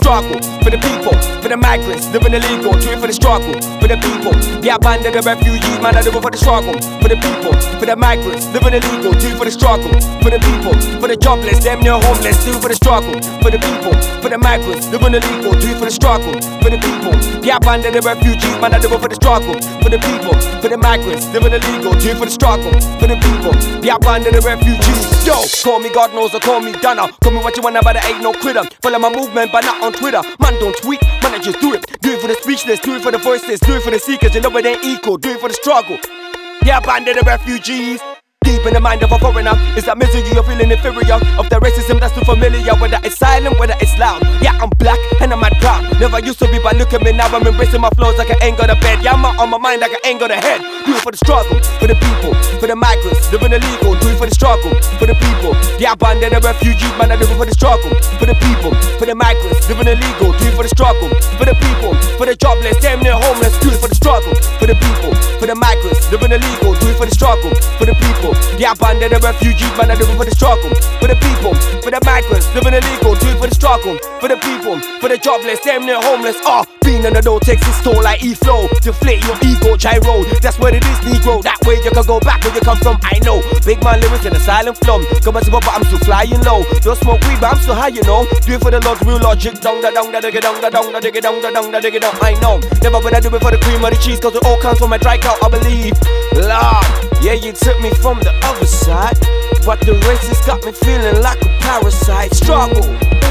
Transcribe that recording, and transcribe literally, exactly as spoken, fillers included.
struggle. For the people, for the migrants, living illegal, do it for the struggle. For the people, the abandoned, the refugees, man, I do it for the struggle. For the people, for the migrants, living illegal, do it for the struggle. For the people, for the jobless, them near homeless, do it for the struggle. For the people, for the migrants, living illegal, do it for the struggle. For the people, the abandoned, the refugees, man, I do it for the struggle. For the people, for the migrants, living illegal, do it for the struggle. For the people, the abandoned, the refugees. Yo, call me God knows or call me Donna. Call me what you wanna, but I ain't no quitter. Follow my movement, but not on Twitter. Man, don't tweet, man, I just do it. Do it for the speechless, do it for the voiceless, do it for the seekers. You know it ain't equal, do it for the struggle. The abandoned, the refugees. Deep in the mind of a foreigner is that misery you're feeling inferior of the racism that's too familiar. Whether it's silent, whether it's loud. Yeah, I'm black and I'm mad proud. Never used to be, but look at me now. I'm embracing my flaws like I ain't got a bed. Yeah, I'm out on my mind like I ain't got a head. Do it for the struggle, for the people, for the migrants living illegal. Do it for the struggle, for the people, the abandoned, the refugees. Man, I do it for the struggle, for the people, for the migrants living illegal. Do it for the struggle, for the people, for the jobless, damn near homeless. Do it for the struggle, for the people, for the migrants living illegal. Do it for the struggle, for the people, the abandoned, the refugees, man, I do it for the struggle. For the people, for the migrants, living illegal, do it for the struggle. For the people, for the jobless, damn near homeless. Ah, uh, being on the door takes its toll like E-flow. Deflate your ego, gyro, that's what it is, Negro. That way you can go back where you come from, I know. Big man lyrics in a silent flow. Come on, but I'm still flying low. Don't smoke weed, but I'm still high, you know. Do it for the Lord's real logic. Down, da, down, da, digga, down, da, down, da, digga, down, da, down, da, digga, down. I know. Never would I do it for the cream or the cheese, cause it all comes from my dry cow, I believe. Lord, yeah, you took me from the other side, but the racists got me feeling like a parasite. Struggle.